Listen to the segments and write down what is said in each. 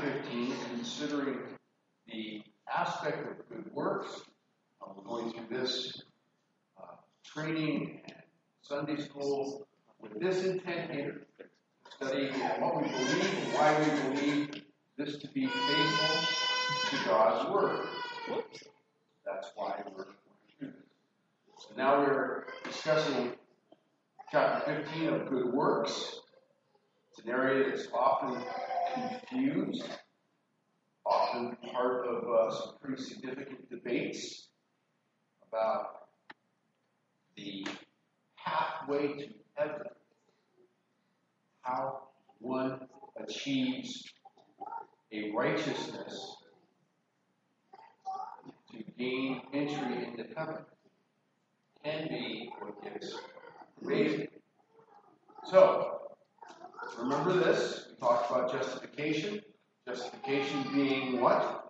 15, considering the aspect of good works. We're going through this training and Sunday school with this intent here, studying what we believe and why we believe this to be faithful to God's Word. That's why we're going through this. So now we're discussing chapter 15 of good works. It's an area that's often confused, often part of some pretty significant debates about the pathway to heaven, how one achieves a righteousness to gain entry into heaven, can be what gets debated. So, remember this, we talked about justification. Justification being what?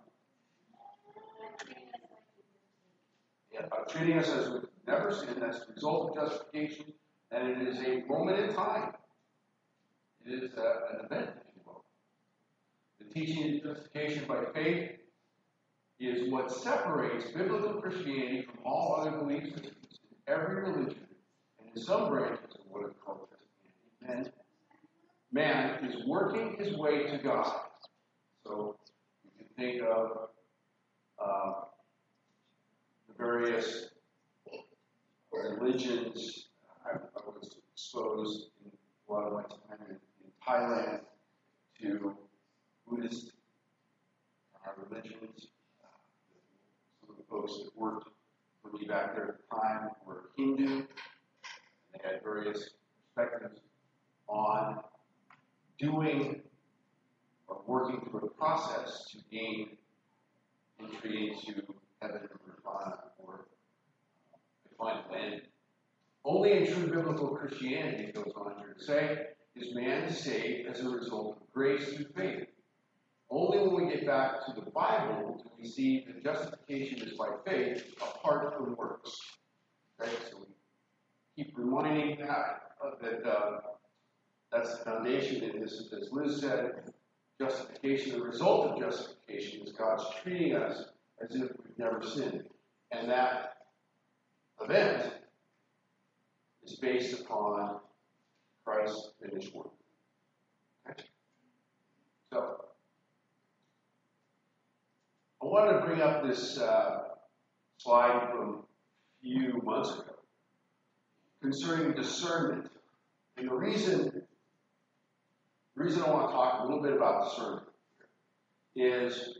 Treating us as we've never sinned. That's the result of justification, and it is a moment in time. It is an event, if you will. The teaching of justification by faith is what separates biblical Christianity from all other belief systems in every religion and in some branches of what is called Christianity. Man is working his way to God. So you can think of the various religions. I was exposed in a lot of my time in Thailand to Buddhist religions. Some of the folks that worked for me back there at the time were Hindu, and they had various perspectives on doing or working through a process to gain entry into heaven or nirvana or a final end. Only in true biblical Christianity, it goes on here to say, is man saved as a result of grace through faith. Only when we get back to the Bible do we see that justification is by faith apart from works. Okay, so we keep reminding that that's the foundation in this. As Liz said, justification, the result of justification is God's treating us as if we've never sinned. And that event is based upon Christ's finished work. Okay? So, I wanted to bring up this slide from a few months ago concerning discernment. And the reason I want to talk a little bit about discernment is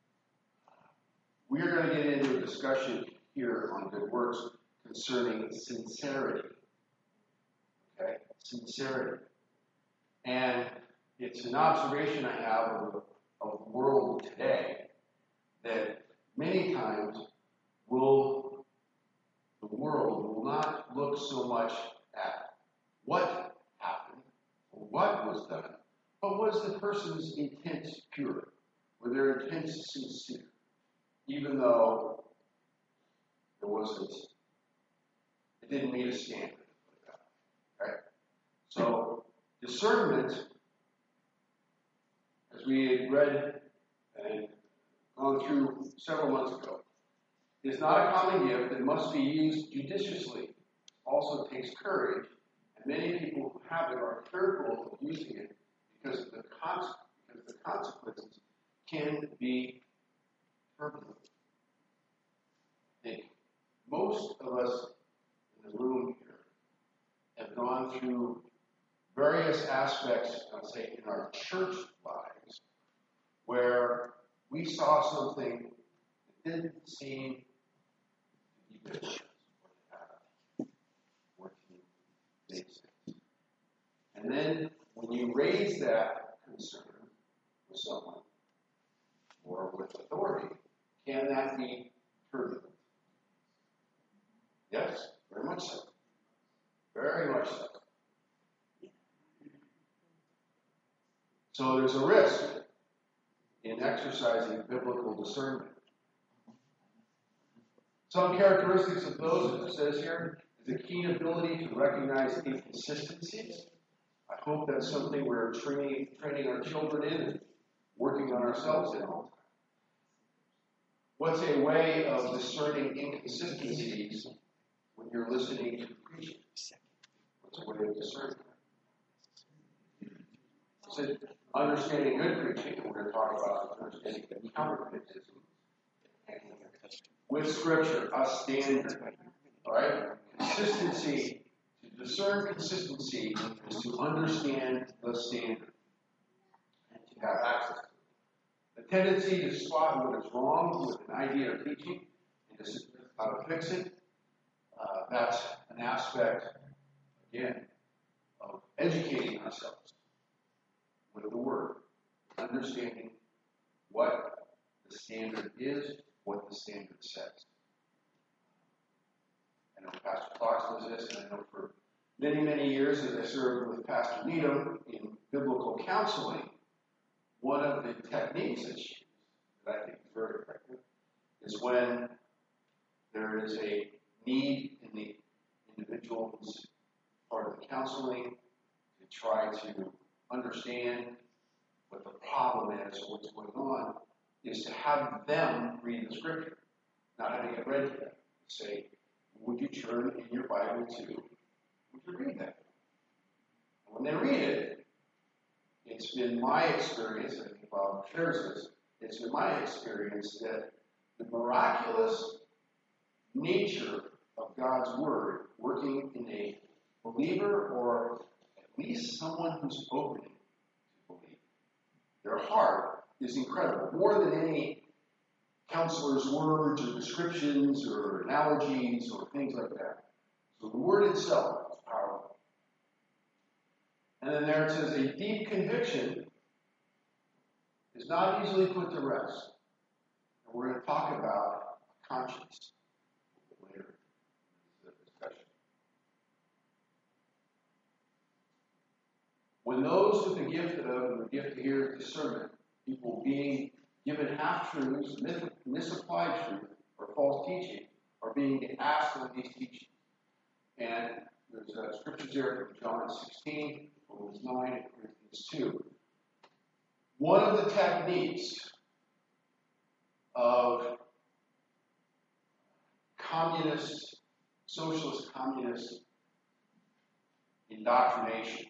we are going to get into a discussion here on good works concerning sincerity. Okay? Sincerity. And it's an observation I have of the world today that many times the world will not look so much at what happened or what was done, but was the person's intent pure? Were their intents sincere? Even though it didn't meet a standard. Okay? So, discernment, as we had read and gone through several months ago, is not a common gift and must be used judiciously. Also takes courage, and many people who have it are fearful of using it because the consequences can be turbulent. I think most of us in the room here have gone through various aspects, I'd say, in our church lives where we saw something that didn't seem to be good or to make sense. And then when you raise that concern with someone or with authority, can that be turbulent? Yes, very much so. Very much so. So there's a risk in exercising biblical discernment. Some characteristics of those, as it says here, is a keen ability to recognize inconsistencies. I hope that's something we're training our children in and working on ourselves in all time. What's a way of discerning inconsistencies when you're listening to preaching? What's a way of discerning? Is it understanding good preaching? We're going to talk about understanding the counterfeitism with Scripture, a standard. All right? Consistency, to discern consistency is to understand the standard and to have access to it. The tendency to spot what is wrong with an idea of teaching and to how to fix it, that's an aspect, again, of educating ourselves with the Word, understanding what the standard is, what the standard says. I know Pastor Fox does this, and I know for many, many years as I served with Pastor Needham in biblical counseling, one of the techniques that I think is very effective is when there is a need in the individual who's part of the counseling to try to understand what the problem is or what's going on, is to have them read the Scripture, not having it read to them. Say, would you turn in your Bible to, would you read that? And when they read it, it's been my experience, I think Bob shares this, it's been my experience that the miraculous nature of God's Word working in a believer or at least someone who's open to believe. Their heart is incredible, more than any counselor's words or descriptions or analogies or things like that. So the Word itself is powerful. And then there it says, a deep conviction is not easily put to rest. And we're going to talk about conscience later in the discussion. When those with the gift to hear discernment, people being given half-truths, misapplied truth, or false teaching, are being asked of these teachings. And there's scriptures there from John 16, Romans 9, and Corinthians 2. One of the techniques of socialist communist indoctrination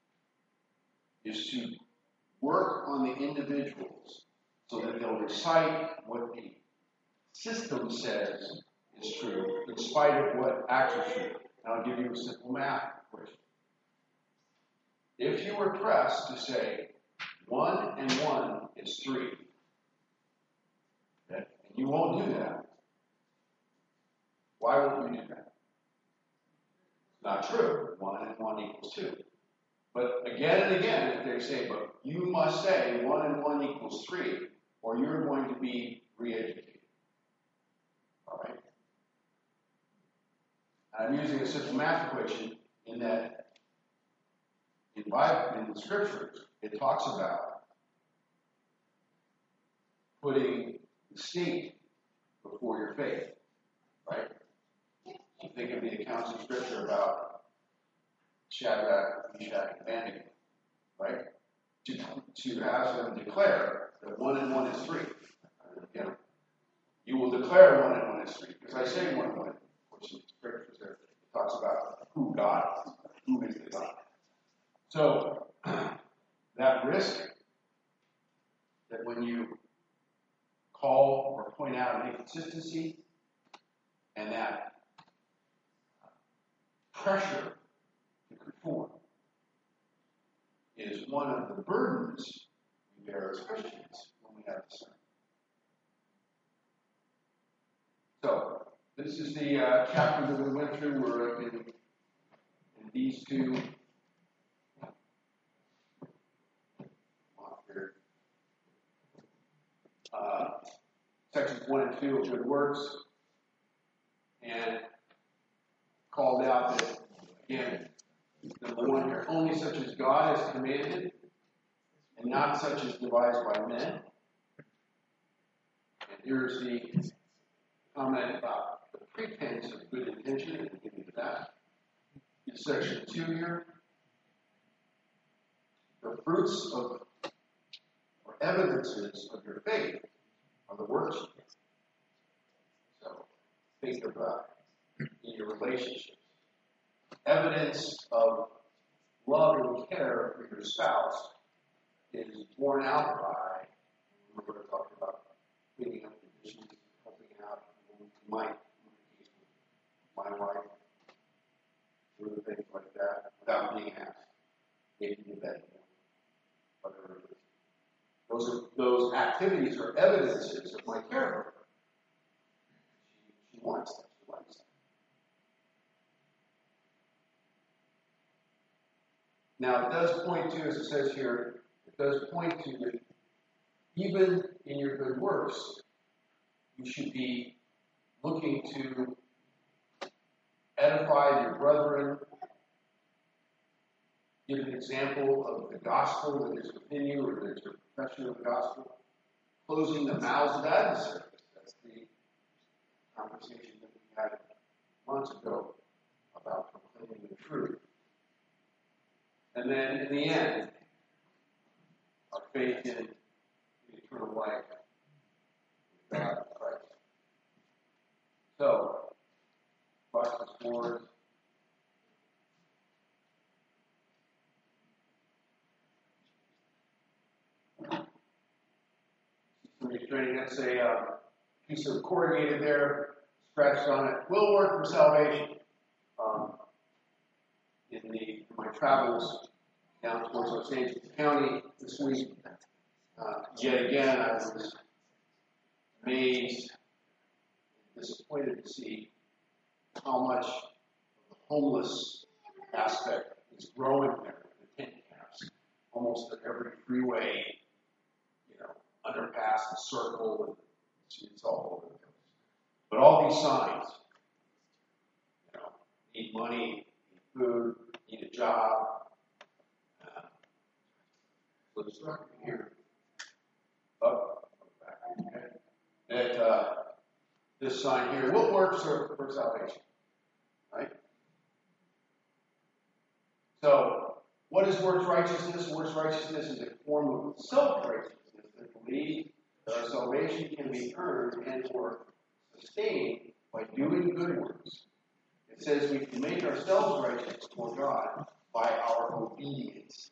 is to work on the individuals so that they'll recite what the system says is true, in spite of what actually is true. And I'll give you a simple math question. If you were pressed to say 1 and 1 is 3, okay, and you won't do that, why won't you do that? It's not true. 1 and 1 equals 2. But again and again, if they say, but you must say 1 and 1 equals 3, or you're going to be re-educated. All right? I'm using a simple math equation in that in the scriptures, it talks about putting the state before your faith. Right? You think of the accounts of scripture about Shadrach, Meshach, and Abednego, right? To have them declare that 1 and 1 is 3. You know, you will declare 1 and 1 is 3. Because I say 1 and 1, which in the scriptures there, it talks about who God is, who is the God. So, that risk that when you call or point out an inconsistency, and that pressure to conform is one of the burdens we bear as Christians when we have discernment. So, this is the chapter that we went through. We're in these two. Sections 1 and 2 of Good Works, and called out that, again, number 1 here, only such as God has commanded, and not such as devised by men. And here's the comment about the pretense of good intention, and we'll give you that. In section 2 here, the fruits of, or evidences of your faith are the works. So think about it in your relationships. Evidence of love and care for your spouse is borne out by, remember I talked about cleaning up the dishes, helping out, my wife, doing things like that without being asked. Making the bed, whatever it is. Those activities are evidences of my care for her. She wants that. She likes that. Now, it does point to, as it says here, it does point to that even in your good works, you should be looking to edify your brethren, give an example of the gospel that is within you, or there's a profession of the gospel, closing the mouths of adversaries. That's the conversation that we had months ago about proclaiming the truth. And then in the end, our faith in eternal life with God in Christ. So, Colossians 4. That's a piece of corrugated there, scratched on it. Will work for salvation. In my travels down towards Los Angeles County this week, yet again I was amazed and disappointed to see how much of the homeless aspect is growing there in the tent camps. Almost at every freeway, underpass and circle, and it's all over the place. But all these signs, need money, need food, need a job. So the structure here, back, okay, that this sign here, what works for salvation, right? So, what is works righteousness? Works righteousness is a form of self-righteousness that believes that our salvation can be earned and or sustained by doing good works. It says we can make ourselves righteous before God by our obedience.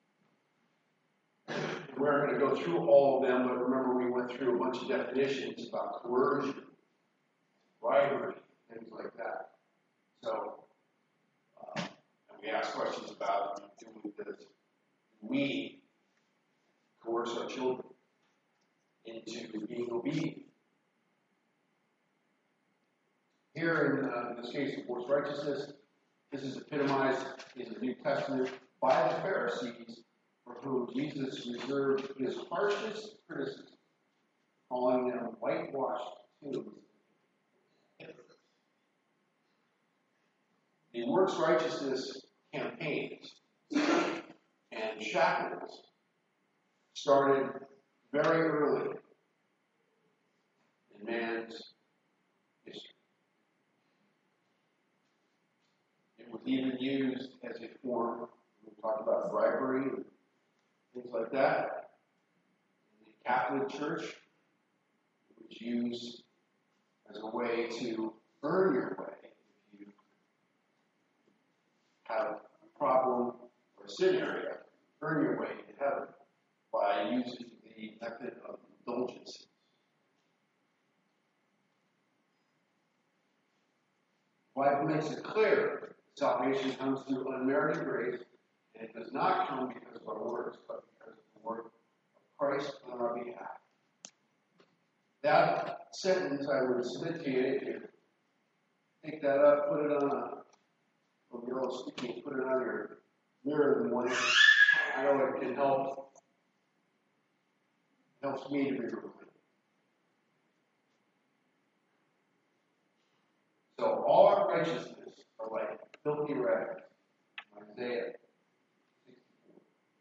We're not going to go through all of them, but remember we went through a bunch of definitions about coercion, bribery, things like that. So, and we ask questions about do we coerce our children into being obedient? Here in this case of forced righteousness, this is epitomized in the New Testament by the Pharisees, for whom Jesus reserved his harshest criticism, calling them whitewashed tombs. The works righteousness campaigns and shackles started very early in man's history. It was even used as a form, we talked about bribery and things like that. In the Catholic Church, it was used as a way to earn your way if you have a problem or a sin area, earn your way to heaven by using the method of indulgence. The Bible makes it clear salvation comes through unmerited grace, and it does not come because of our works, but because of the work of Christ on our behalf. That sentence I would submit to you, if you take that up, put it on from your old speaking, put it on your mirror in the morning. I know it can helps me to be reminded. So all our righteousness are like filthy rags. Isaiah 64.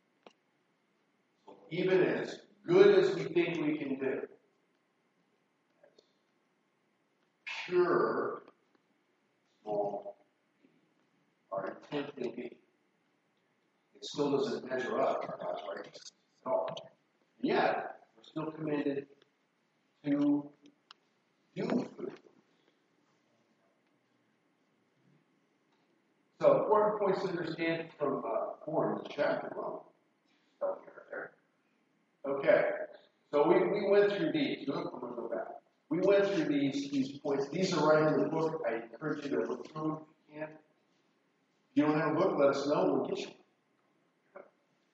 So even as good as we think we can do, as pure, small, our intent can be, it still doesn't measure up to God's righteousness at all. Yet, we're still commanded to do food. So, important points to understand from 4 in the chapter. Well, stop here, right there. Okay. So we went through these. I'm going to go back. We went through these points. These are right in the book. I encourage you to look through them if you can. If you don't have a book, let us know. We'll get you one.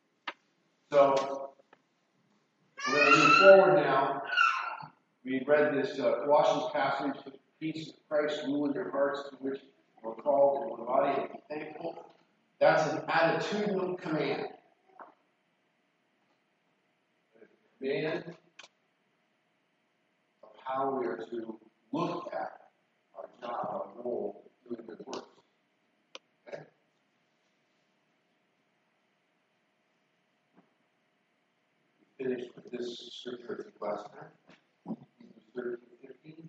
So we're going to move forward now. We read this Colossians passage, the peace of Christ rule in your hearts, to which we're called in one body, and be thankful. That's an attitudinal command. A command of how we are to look at our job, our role, doing good works. Okay? We finished with this scripture last time. Hebrews 13:15.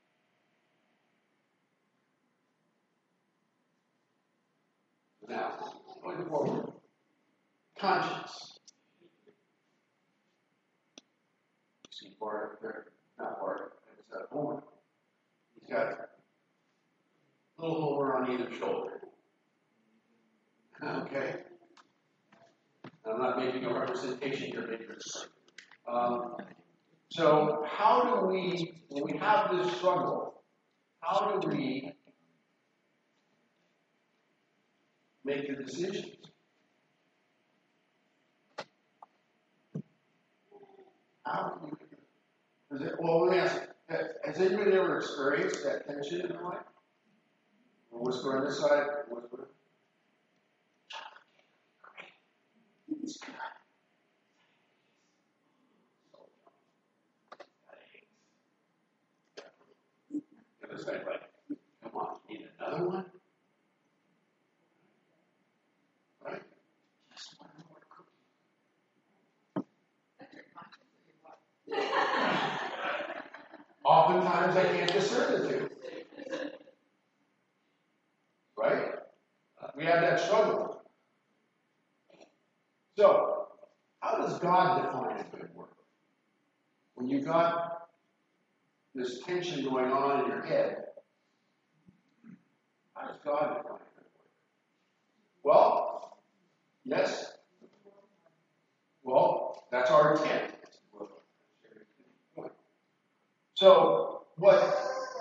Now, going forward, conscience. You see Bart there, not Bart, it's Homer. He's got a little Homer on either shoulder. Okay? I'm not making a representation here, makers. So, how do we, when we have this struggle, how do we make the decisions? How do we? Well, let me ask you, has anybody ever experienced that tension in their life? Or whisper on this side, whisper. It's good. The other side, like, come on, need another one? Right? Just one more cookie. Oftentimes I can't discern the two. Right? We have that struggle. So, how does God define a good work? When you've got this tension going on in your head, how does God define a good work? Well, yes. Well, that's our intent. So, what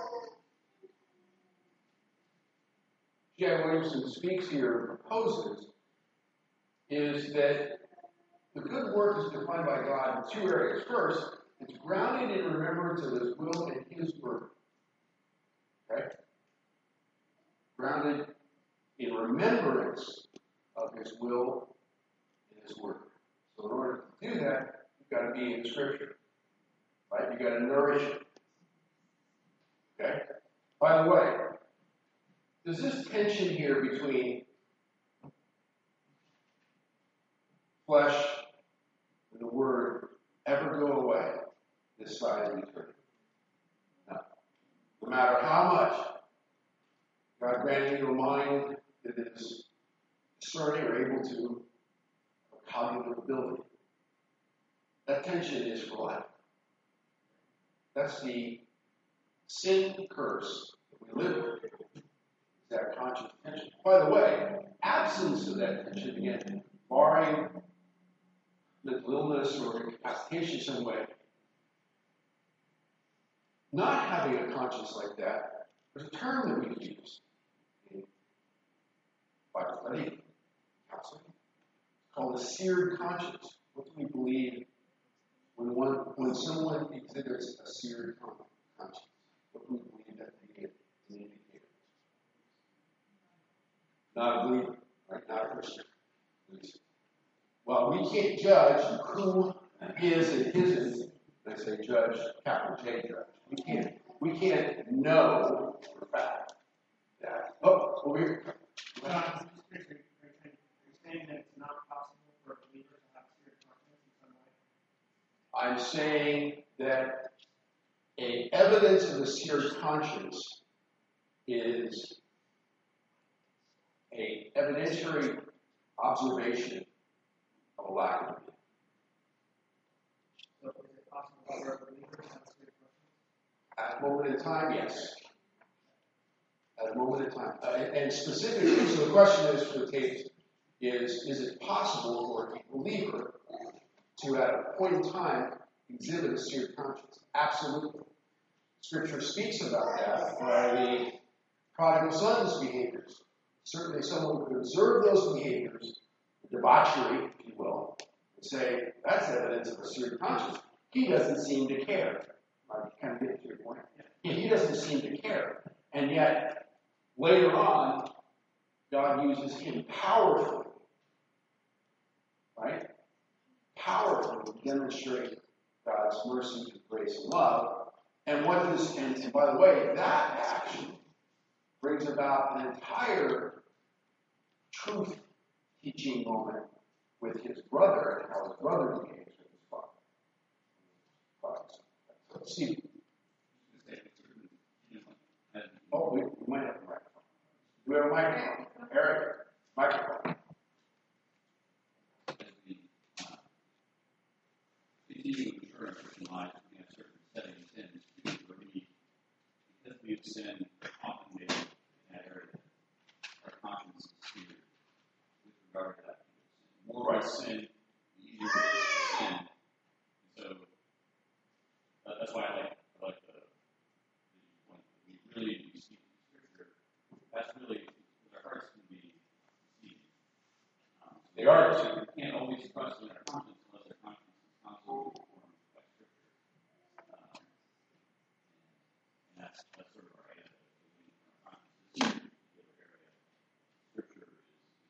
Jan Williamson speaks here and proposes is that the good work is defined by God in 2 areas. First, it's grounded in remembrance of His will and His word. Okay? Grounded in remembrance of His will and His word. So in order to do that, you've got to be in Scripture. Right? You've got to nourish it. Okay? By the way, does this tension here between flesh and the word ever go away this side of eternity? No. No matter how much God granted you a mind that is discerning or able to cognitive ability, that tension is for life. That's the sin curse that we live with. That conscious tension. By the way, absence of that tension, again, barring mental illness or incapacitation some way, not having a conscience like that, there's a term that we can use in Bible study, counseling, called a seared conscience. What do we believe when someone exhibits a seared conscience? What do we believe that they get an indicator? Not a believer, right? Not a Christian. Well, we can't judge who is and isn't. I say judge, capital J judge. We can't know for a fact that. Oh, over here. Are you saying that it's not possible for a believer to have seared conscience in some way? I'm saying that a evidence of a seared conscience is a evidentiary observation of a lack of it. that moment in time, yes. At a moment in time. And specifically, so the question is for the tapes, is it possible for a believer to, at a point in time, exhibit a seared conscience? Absolutely. Scripture speaks about that by the prodigal son's behaviors. Certainly someone who could observe those behaviors, debauchery, if you will, and say, that's evidence of a seared conscience. He doesn't seem to care. I kind of get to your point. He doesn't seem to care. And yet, later on, God uses him powerfully, right? Powerfully to demonstrate God's mercy, grace, and love. And and by the way, that action brings about an entire truth teaching moment with his brother and how his brother behaves with his father. Let's see. Oh, we might have a microphone. Do we have a microphone? Eric, microphone. Continuing to mature in Christian life, we have certain setting sins where we, because we have sinned, often made in that area, our conscience is seared with regard to that. The more we sin, the easier it is to sin. And so that's why I like the point that we really need to be seeking Scripture. That's really, our hearts can be deceived. They are deceived. We can't always trust in our conscience unless our conscience is constantly informed by Scripture. And that's sort of our idea. Our conscience is a particular area. Scripture is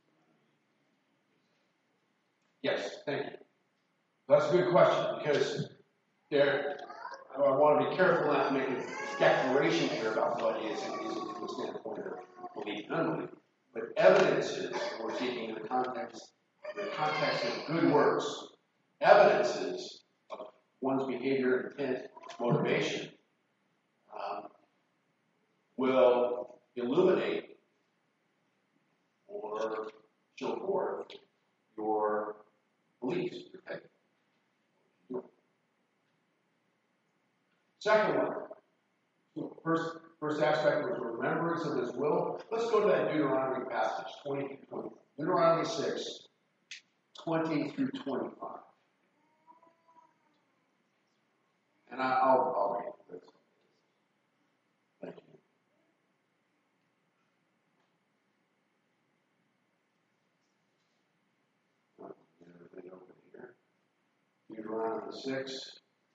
Yes, thank you. That's a good question because I want to be careful not to make a declaration here about what is and isn't from the standpoint of belief and unbelief. But evidences, we're taking in the context of good works, evidences of one's behavior, intent, motivation, will illuminate or show forth your beliefs, your faith. Second one, first aspect was remembrance of his will. Let's go to that Deuteronomy passage, 20 through 20. Deuteronomy 6, 20 through 25. And I'll read this. Thank you. Get everything open here. Deuteronomy 6.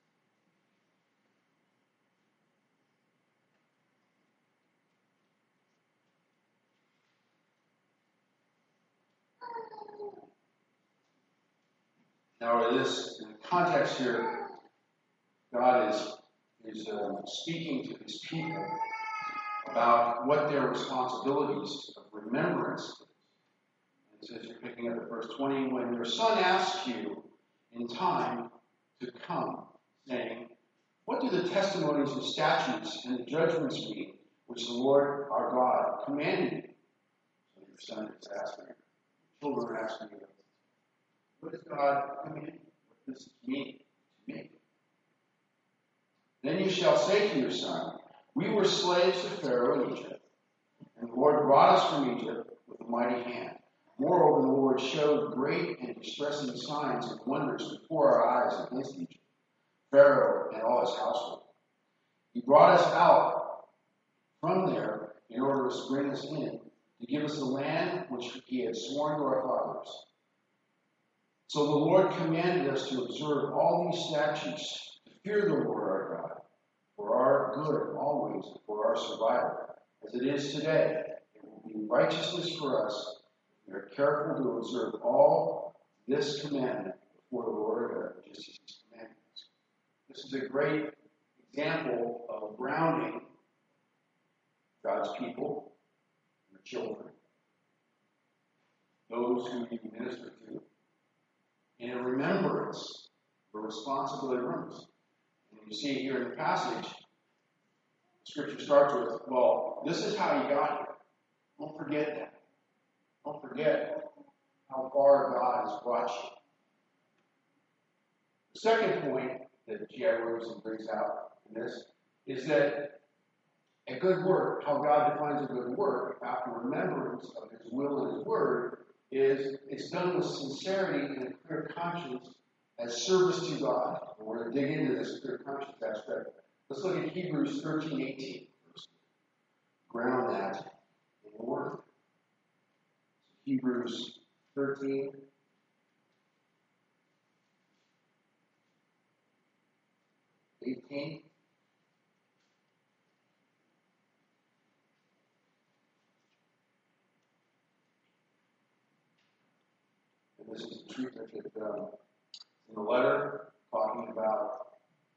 Now, in the context here, God is speaking to his people about what their responsibilities of remembrance is. And it says, you're picking up at verse 20, when your son asks you in time to come, saying, what do the testimonies and statutes and the judgments mean, which the Lord our God commanded you? So your son is asking, your children are asking you, what does God command? What does it mean to me? Then you shall say to your son, we were slaves to Pharaoh in Egypt, and the Lord brought us from Egypt with a mighty hand. Moreover, the Lord showed great and distressing signs and wonders before our eyes against Egypt, Pharaoh and all his household. He brought us out from there in order to bring us in, to give us the land which he had sworn to our fathers. So the Lord commanded us to observe all these statutes, to fear the Lord our God, for our good always, for our survival. As it is today, it will be righteousness for us if we are careful to observe all this commandment before the Lord our God, just as his commandments. This is a great example of grounding God's people, your children, those who you minister to, in a remembrance, a responsibility remembrance. And you see here in the passage, the scripture starts with, well, this is how you got here. Don't forget that. Don't forget how far God has brought you. The second point that G.I. Williamson brings out in this is that a good work, how God defines a good work, after remembrance of His will and His word, is it's done with sincerity and a clear conscience as service to God. And we're going to dig into this clear conscience aspect. Let's look at Hebrews 13:18. Ground that in the Word. Hebrews 13. And this is the treatment that in the letter talking about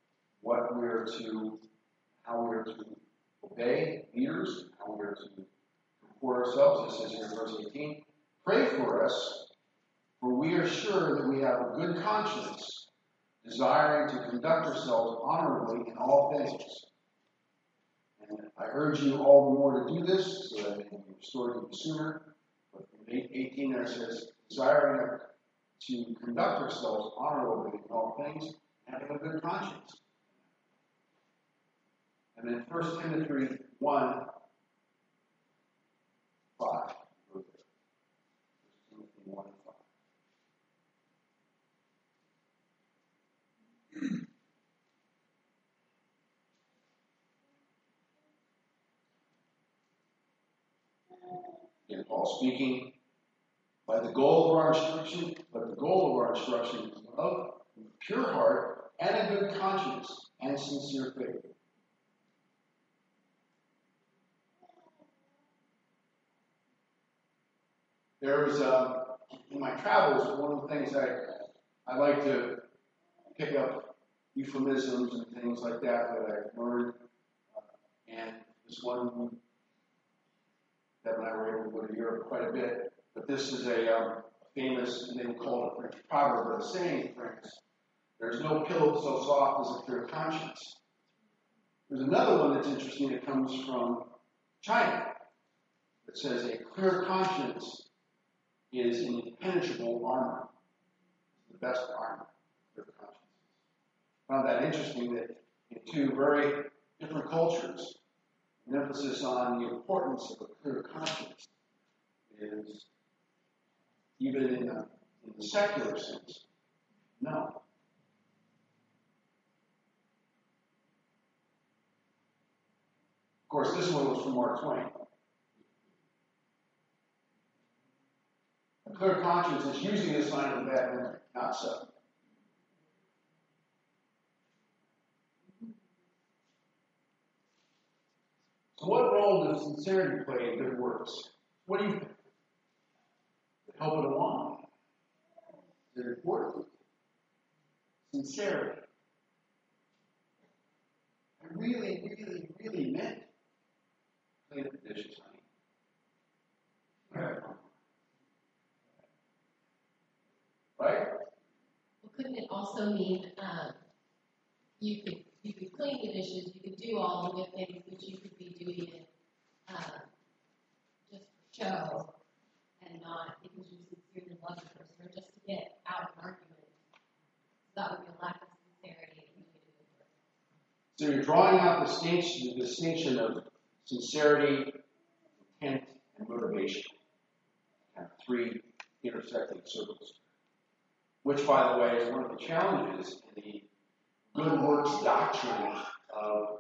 how we're to obey leaders, how we're to comport ourselves. It says here in verse 18, pray for us, for we are sure that we have a good conscience, desiring to conduct ourselves honorably in all things. And I urge you all the more to do this, so that it may be restored to you sooner. But in 18 there it says, desiring to conduct ourselves honorably in all things, having a good conscience. And then 1 Timothy 1, 5. 1 Timothy 1, 5. Again, Paul speaking, but the goal of our instruction is love, pure heart, and a good conscience, and sincere faith. There's, in my travels, one of the things I like to pick up euphemisms and things like that I learned. And this one, Deb and I were able to go to Europe quite a bit. But this is a famous, and they would call it a French proverb, but a saying in France. There's no pillow so soft as a clear conscience. There's another one that's interesting that comes from China. It says a clear conscience is an impenetrable armor. It's the best armor, clear conscience. I found that interesting that in two very different cultures, an emphasis on the importance of a clear conscience is, even in the secular sense, no. Of course, this one was from Mark Twain. A clear conscience is usually a sign of a bad memory, not so. So what role does sincerity play in good works? What do you think? Does it help it along? Is it important? Sincerity. I really, really, really meant clean up the dishes, honey. Right? Well, couldn't it also mean you could clean the dishes, you could do all the good things, but you could be doing it just for show and not because you sincerely love the person or just to get out of an argument? That would be a lack of sincerity in doing a good work. So you're drawing out the distinction of sincerity, intent, and motivation. Kind of three intersecting circles. Which, by the way, is one of the challenges in the good works doctrine of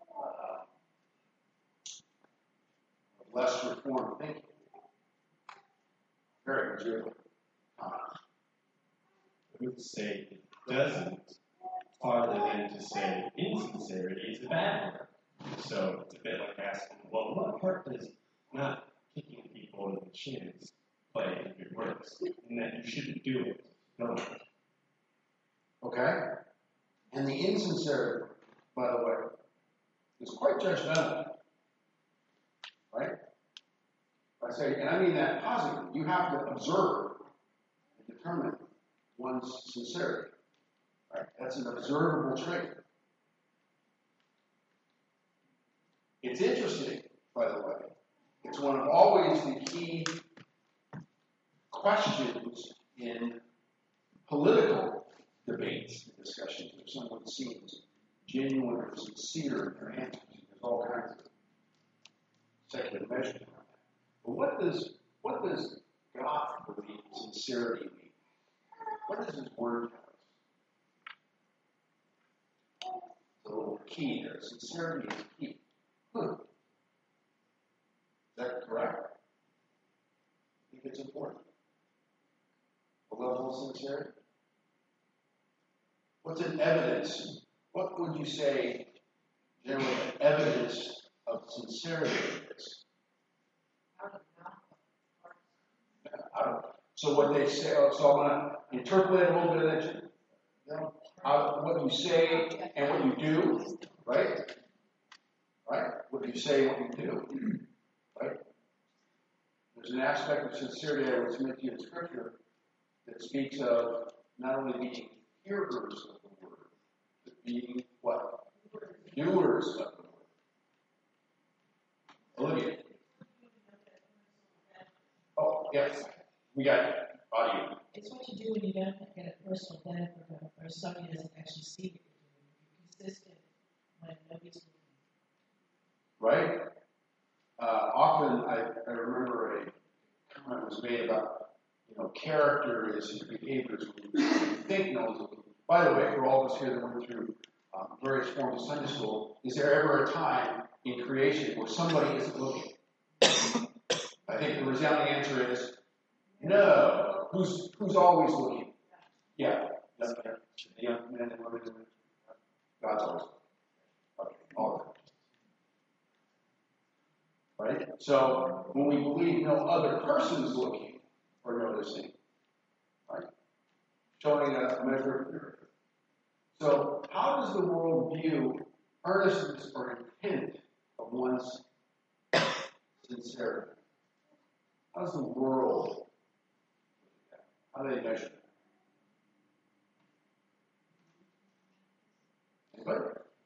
less reformed thinking. Very legitimate comment. I would say it doesn't, farther than to say insincerity is a bad word. So it's a bit like asking, well, what part does not kicking people in the shins play in good works? And that you shouldn't do it. No. Okay? And the insincerity, by the way, is quite judgmental. Right? I say, and I mean that positively. You have to observe and determine one's sincerity. Right? That's an observable trait. It's interesting, by the way. It's one of always the key questions in political debates and discussions, if someone seems genuine or sincere in their answers. There's all kinds of secular measures around that. But what does God believe sincerity mean? What does His Word tell us? The little key there. Sincerity is key. Is that correct? I think it's important. The level of sincerity. What's an evidence? What would you say, generally, evidence of sincerity is? So what they say, so I'm going to interpolate a little bit of that, what you say and what you do, right? Right? What you say and what you do, right? There's an aspect of sincerity I would submit to you in Scripture that speaks of not only being hearers of the Word, but being what? Doers of the Word. Olivia. Oh, yes. We got audio. It's what you do when you don't get a personal benefit from it, or somebody doesn't actually see what you're doing. You're consistent when nobody's looking. Right? Often I remember a comment was made about, character is his behaviors when you think no one's looking. By the way, for all of us here that went through various forms of Sunday school, is there ever a time in creation where somebody isn't looking? I think the resounding answer is no. Who's always looking? Yeah. The young men and women. God's always looking. Okay. All of them. Right? So when we believe no other person is looking or noticing, right? Showing a measure of purity. So how does the world view earnestness or intent of one's sincerity? How does the world look at that? How do they measure that? Anybody?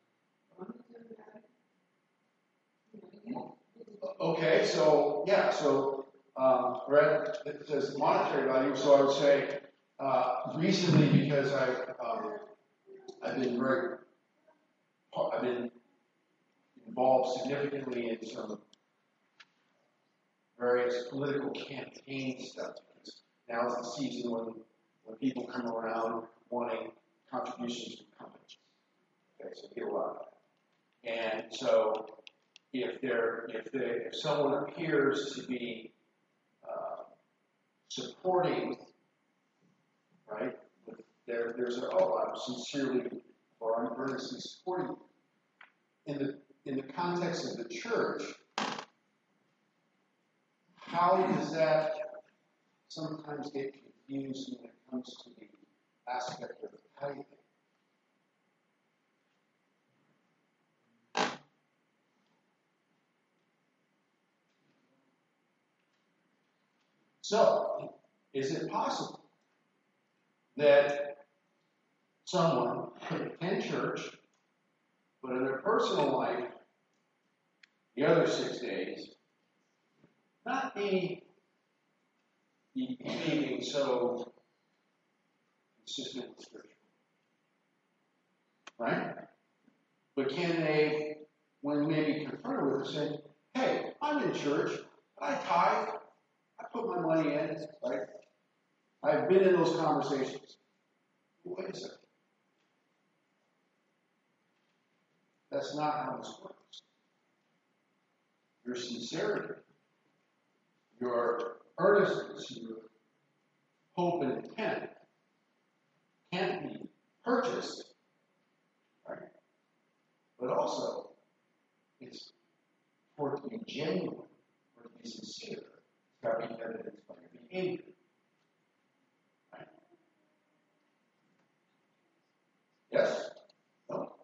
Okay, so Brett, it says monetary value. So I would say recently, because I've been involved significantly in some various political campaign stuff. Because now is the season when people come around wanting contributions from companies. Okay, so we get a lot of that. And so if someone appears to be supporting, right? There's I'm sincerely or I'm earnestly supporting you. In the context of the church, how does that sometimes get confused when it comes to the aspect of tithing? So, is it possible that someone could attend church, but in their personal life, the other 6 days, not be behaving so consistent with Scripture? Right? But can they, when maybe confronted with it, say, hey, I'm in church, I tithe, I put my money in, right? I've been in those conversations. Wait a second. That's not how this works. Your sincerity, your earnestness, your hope and intent can't be purchased, right? But also, it's for it to be genuine, for it to be sincere. It's got to be evidenced by your behavior. Right? Yes? No?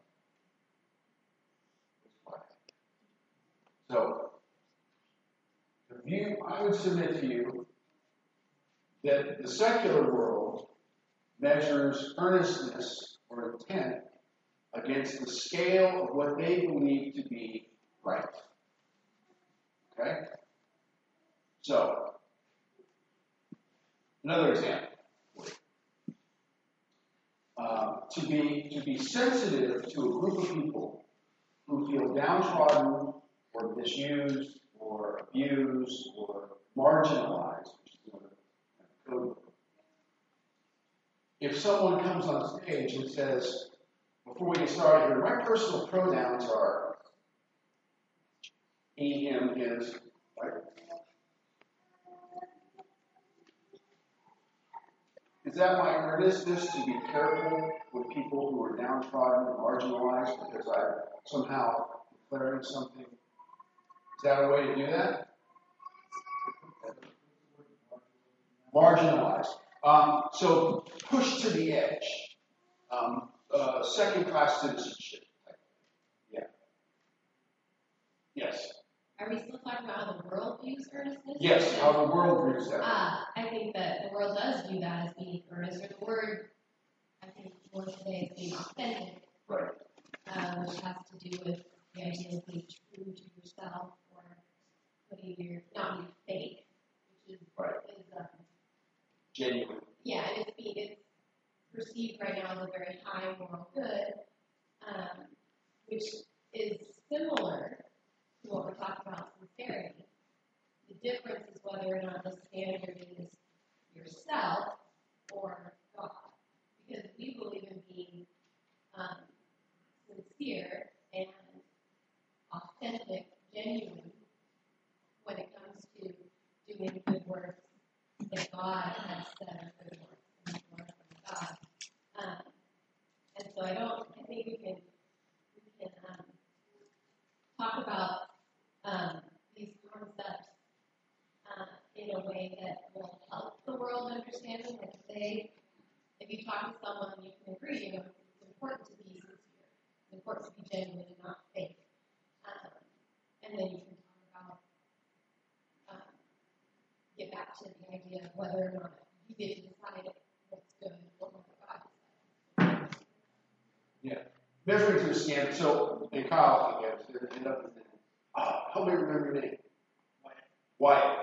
So, the view, I would submit to you that the secular world measures earnestness or intent against the scale of what they believe to be right. Okay? So, another example. to be sensitive to a group of people who feel downtrodden or misused or abused or marginalized, which is another code. If someone comes on stage and says, before we get started here, my personal pronouns are he, him, his, right? Is that my earnestness to be careful with people who are downtrodden and marginalized because I'm somehow declaring something? Is that a way to do that? Marginalized. So pushed to the edge. Second-class citizenship. Yeah. Yes. Are we still talking about how the world views earnestness? Yes, how the world views that. I think that the world does view that as being earnest, or the word, I think, more today is being authentic. Right. Which has to do with the idea of being true to yourself, or putting your, not being fake, which is, Right. is Genuine. yeah, it's perceived right now as a very high moral good, which is similar to what we're talking about sincerity. The difference is whether or not the standard is yourself or God. Because we believe in being sincere and authentic, genuine, when it comes to doing good works that God has said are good works and glorifying God. And so I think we can talk about these concepts in a way that will help the world understand them. Like if you talk to someone and you can agree, it's important to be sincere. It's important to be genuine and not fake. And then you can talk about, get back to the idea of whether or not you get to decide what's good or what God decides. Yeah. Measuring through standard. So, and Kyle, again, end up with help me remember your name. Wyatt.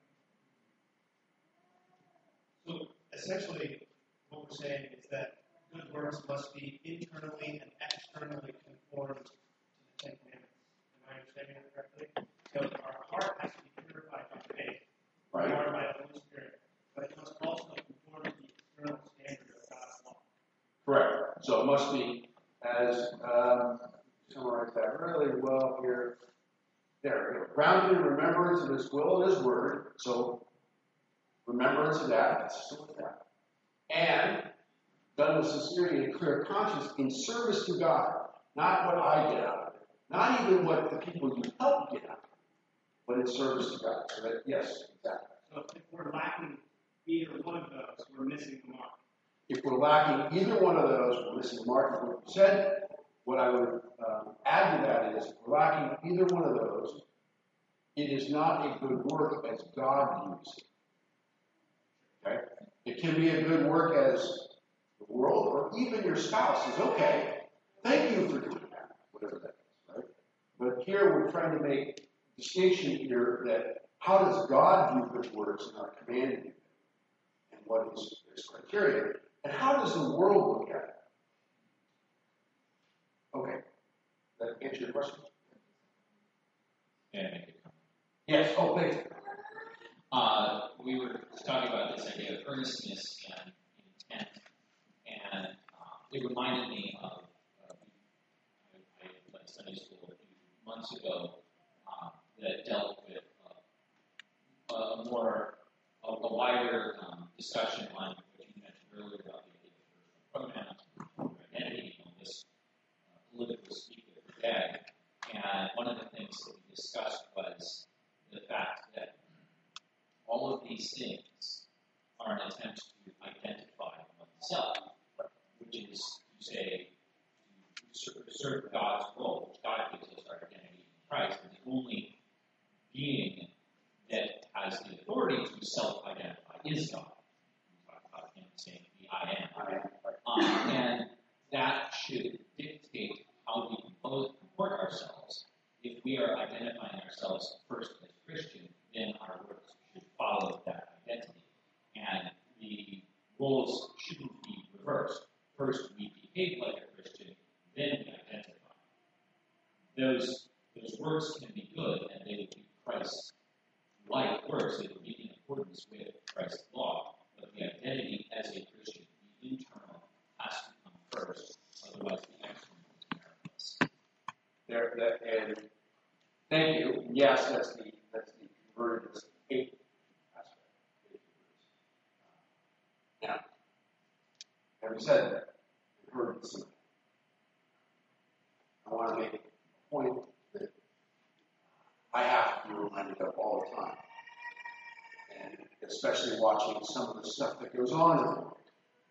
So essentially, what we're saying is that good works must be internally and externally conformed to the Ten Commandments. Am I understanding that correctly? So our heart has to be purified by faith, Right. powered by the Holy Spirit, but it must also conform to the external standard of God's law. Correct. So it must be, as summarized that really well here. There we go. Grounded in remembrance of His will and His word. So remembrance of that. That's still with that. And done with sincerity and clear conscience in service to God. Not what I get out of it. Not even what the people you help get out of it. But in service to God. So that, yes, exactly. So if we're lacking either one of those, we're missing the mark. If we're lacking either one of those, we're missing the mark. What you said, what I would add to that is, if we're lacking either one of those, it is not a good work as God views it. Okay? It can be a good work as the world or even your spouse is okay. Thank you for doing that, whatever that is, right? But here we're trying to make a distinction here that how does God view good works and our command to do them? And what is his criteria? And how does the world look at it? Okay. That answer your question? May I make a comment? Yes. Oh, thanks. We were talking about this idea of earnestness and intent, and it reminded me of I led Sunday school a few months ago that dealt with a wider discussion on what you mentioned earlier about the idea of pronouns and identity on this political speak of the dead. And one of the things that we discussed was the fact that all of these things are an attempt to identify oneself, which is to say, to serve God's role, which God gives us our identity in Christ, and the only being that has the authority to self-identify is God. We talk about him saying, the I am. And that should dictate how we comport ourselves. If we are identifying ourselves first as Christian, then our works should follow that identity. And the roles shouldn't be reversed. First those works can be good and they would be Christ-like works. They would be in accordance with Christ's law. But the identity as a Christian, the internal, has to come first. Otherwise, the external is meaningless. And thank you. Yes, that's the converted faith aspect. Now, having said that, converted sin. I want to make a point that I have to be reminded of all the time, and especially watching some of the stuff that goes on in the world.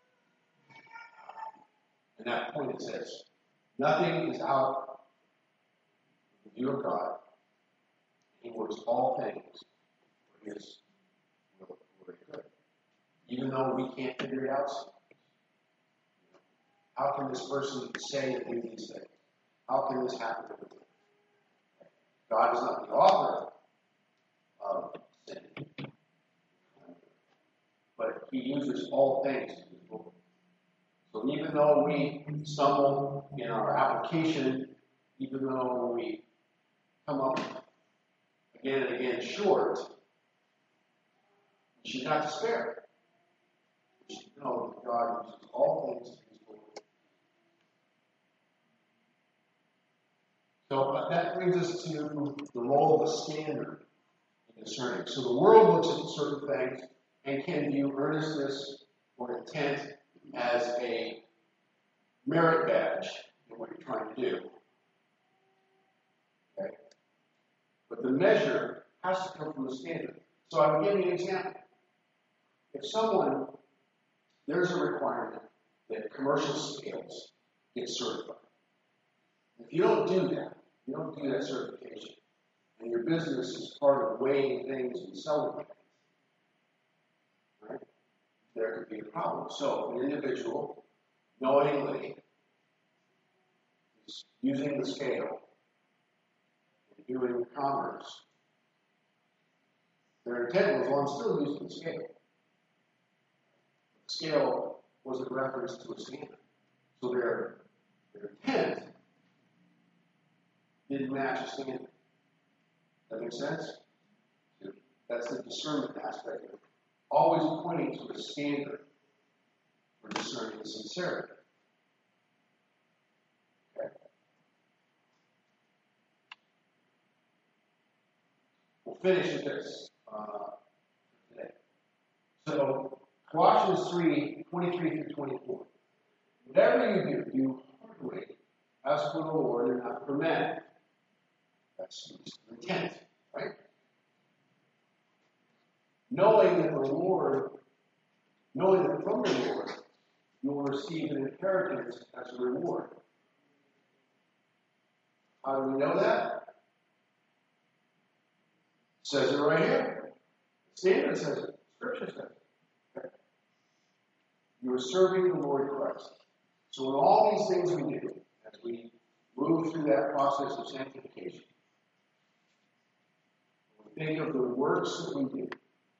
And that point is this: nothing is out of the view of God. He works all things for His will for good, even though we can't figure it out. How can this person say and do these things? How can this happen to them? God is not the author of sin, but He uses all things to His glory. So even though we stumble in our application, even though we come up again and again short, we should not despair. We should know that God uses all things to His glory. So that brings us to the role of a standard in discerning. So the world looks at certain things and can view earnestness or intent as a merit badge in what you're trying to do. Okay? But the measure has to come from the standard. So I will give you an example. If there's a requirement that commercial scales get certified. If you don't do that, you don't do that certification, and your business is part of weighing things and selling things, right? There could be a problem. So an individual knowingly is using the scale and doing commerce. Their intent was, well, I'm still using the scale. The scale was a reference to a standard. So their intent didn't match the standard. That makes sense? That's the discernment aspect of it. Always pointing to a standard for discerning sincerity. Okay? We'll finish with this today. So, Colossians 3:23 through 24. Whatever you do heartily as for the Lord and not for men. That's the intent, right? Knowing that from the Lord, you will receive an inheritance as a reward. How do we know that? It says it right here. The standard says it. Scripture says it. Okay. You are serving the Lord Christ. So in all these things we do, as we move through that process of sanctification, we think of the works that we do.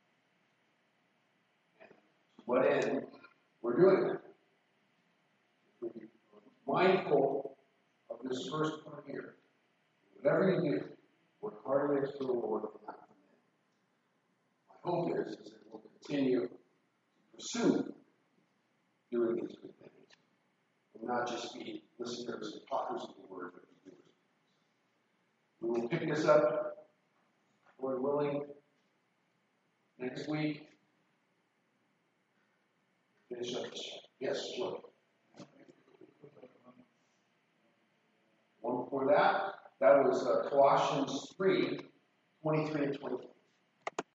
And to what end we're doing that. We're mindful of this first part here. Whatever you do, work heartily as for the Lord and not for men. My hope is that we'll continue to pursue doing these good things. And not just be listeners and talkers of the word, but doers. We will pick this up, Lord willing, next week. Finish up this. Yes, sure. One before that, that was Colossians 3:23 and 24.